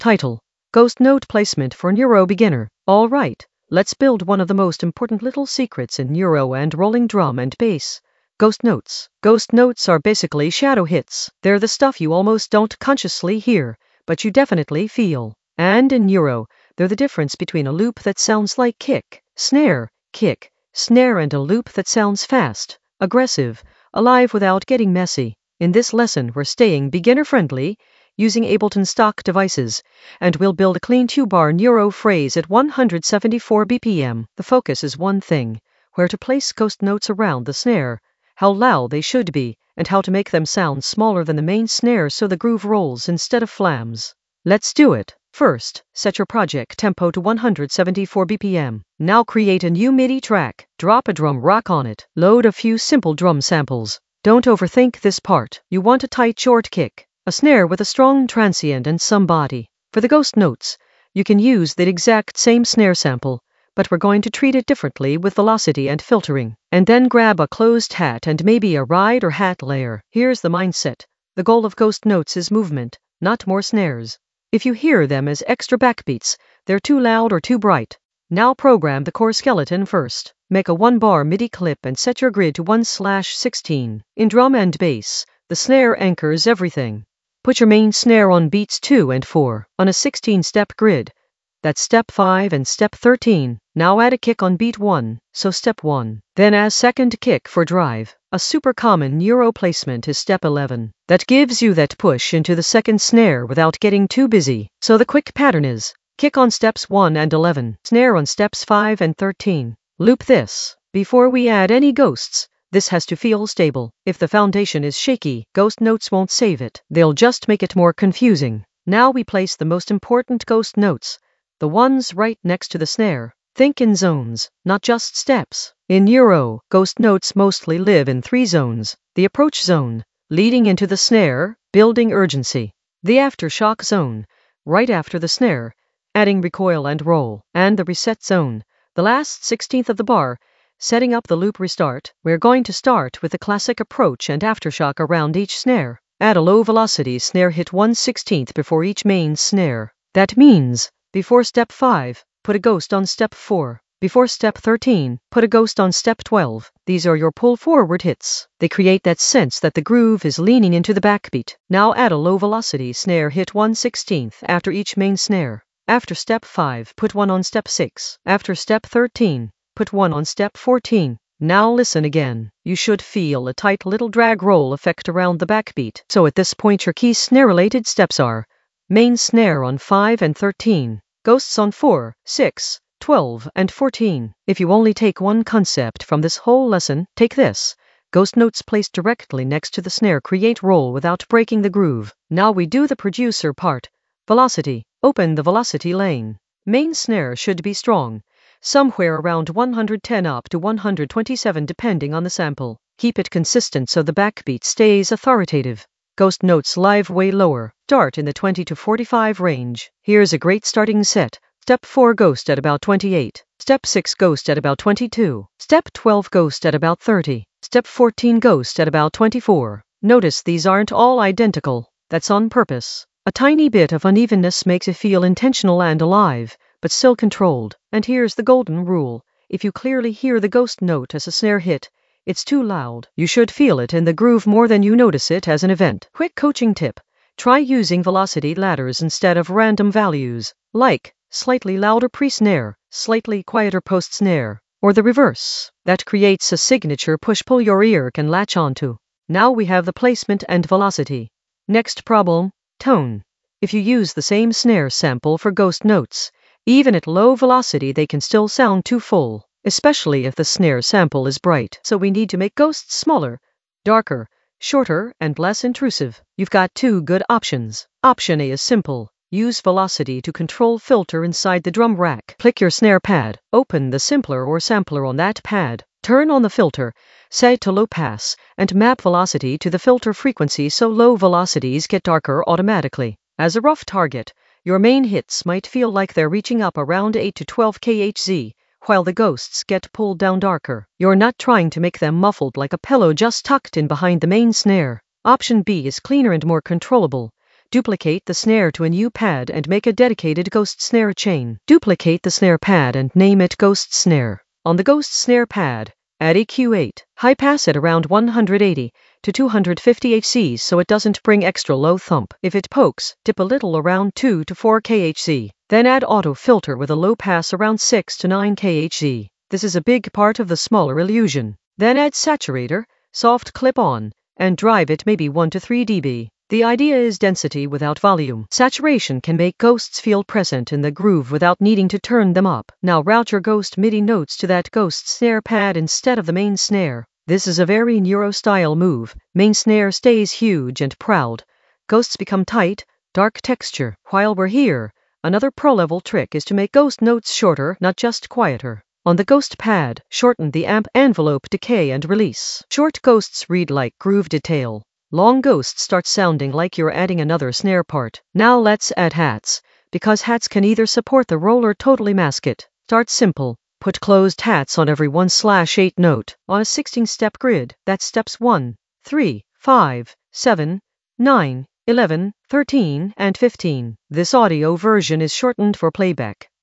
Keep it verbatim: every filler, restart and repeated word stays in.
Title: Ghost Note Placement for Neuro Beginner. All right, let's build one of the most important little secrets in neuro and rolling drum and bass. Ghost notes. Ghost notes are basically shadow hits. They're the stuff you almost don't consciously hear, but you definitely feel. And in neuro, they're the difference between a loop that sounds like kick, snare, kick, snare, and a loop that sounds fast, aggressive, alive without getting messy. In this lesson, we're staying beginner-friendly, using Ableton stock devices, and we'll build a clean two-bar neuro phrase at one hundred seventy-four B P M. The focus is one thing: where to place ghost notes around the snare, how loud they should be, and how to make them sound smaller than the main snare so the groove rolls instead of flams. Let's do it. First, set your project tempo to one hundred seventy-four B P M. Now create a new MIDI track, drop a drum rack on it, load a few simple drum samples. Don't overthink this part. You want a tight short kick, a snare with a strong transient and some body. For the ghost notes, you can use the exact same snare sample, but we're going to treat it differently with velocity and filtering. And then grab a closed hat and maybe a ride or hat layer. Here's the mindset. The goal of ghost notes is movement, not more snares. If you hear them as extra backbeats, they're too loud or too bright. Now program the core skeleton first. Make a one-bar MIDI clip and set your grid to one slash sixteen. In drum and bass, the snare anchors everything. Put your main snare on beats two and four on a sixteen-step grid. That's step five and step thirteen. Now add a kick on beat one, so step one. Then add second kick for drive. A super common neuro placement is step eleven. That gives you that push into the second snare without getting too busy. So the quick pattern is: kick on steps one and eleven, snare on steps five and thirteen. Loop this. Before we add any ghosts, this has to feel stable. If the foundation is shaky, ghost notes won't save it. They'll just make it more confusing. Now we place the most important ghost notes, the ones right next to the snare. Think in zones, not just steps. In neuro, ghost notes mostly live in three zones: the approach zone, leading into the snare, building urgency; the aftershock zone, right after the snare, adding recoil and roll; and the reset zone, the last sixteenth of the bar, setting up the loop restart. We're going to start with the classic approach and aftershock around each snare. Add a low velocity snare hit one sixteenth before each main snare. That means, before step five, put a ghost on step four. Before step thirteen, put a ghost on step twelve. These are your pull forward hits. They create that sense that the groove is leaning into the backbeat. Now add a low velocity snare hit one sixteenth after each main snare. After step five, put one on step six. After step thirteen, put one on step fourteen. Now listen again. You should feel a tight little drag roll effect around the backbeat. So at this point your key snare-related steps are: main snare on five and thirteen, ghosts on four, six, twelve, and fourteen. If you only take one concept from this whole lesson, take this: ghost notes placed directly next to the snare create roll without breaking the groove. Now we do the producer part. Velocity. Open the velocity lane. Main snare should be strong, somewhere around one hundred ten up to one hundred twenty-seven depending on the sample. Keep it consistent so the backbeat stays authoritative. Ghost notes live way lower. Start in the twenty to forty-five range. Here's a great starting set. Step four ghost at about twenty-eight. Step six ghost at about twenty-two. Step twelve ghost at about thirty. Step fourteen ghost at about twenty-four. Notice these aren't all identical. That's on purpose. A tiny bit of unevenness makes it feel intentional and alive, but still controlled. And here's the golden rule: if you clearly hear the ghost note as a snare hit, it's too loud. You should feel it in the groove more than you notice it as an event. Quick coaching tip: try using velocity ladders instead of random values, like slightly louder pre-snare, slightly quieter post-snare, or the reverse. That creates a signature push-pull your ear can latch onto. Now we have the placement and velocity. Next problem: tone. If you use the same snare sample for ghost notes, even at low velocity they can still sound too full, especially if the snare sample is bright. So we need to make ghosts smaller, darker, shorter, and less intrusive. You've got two good options. Option A is simple. Use velocity to control filter inside the drum rack. Click your snare pad, open the simpler or sampler on that pad, turn on the filter, set it to low pass, and map velocity to the filter frequency so low velocities get darker automatically. As a rough target, your main hits might feel like they're reaching up around eight to twelve kilohertz, while the ghosts get pulled down darker. You're not trying to make them muffled like a pillow just tucked in behind the main snare. Option B is cleaner and more controllable. Duplicate the snare to a new pad and make a dedicated ghost snare chain. Duplicate the snare pad and name it ghost snare. On the ghost snare pad, add E Q eight. High pass at around one hundred eighty to two hundred fifty hertz so it doesn't bring extra low thump. If it pokes, dip a little around two to four kilohertz. Then add auto filter with a low pass around six to nine kilohertz. This is a big part of the smaller illusion. Then add saturator, soft clip on, and drive it maybe one to three decibels. The idea is density without volume. Saturation can make ghosts feel present in the groove without needing to turn them up. Now route your ghost MIDI notes to that ghost snare pad instead of the main snare. This is a very Neuro-style move. Main snare stays huge and proud. Ghosts become tight, dark texture. While we're here, another pro-level trick is to make ghost notes shorter, not just quieter. On the ghost pad, shorten the amp envelope decay and release. Short ghosts read like groove detail. Long ghosts start sounding like you're adding another snare part. Now let's add hats, because hats can either support the roll or totally mask it. Start simple. Put closed hats on every one slash eight note. On a sixteen-step grid, that's steps one, three, five, seven, nine, eleven, thirteen, and fifteen. This audio version is shortened for playback.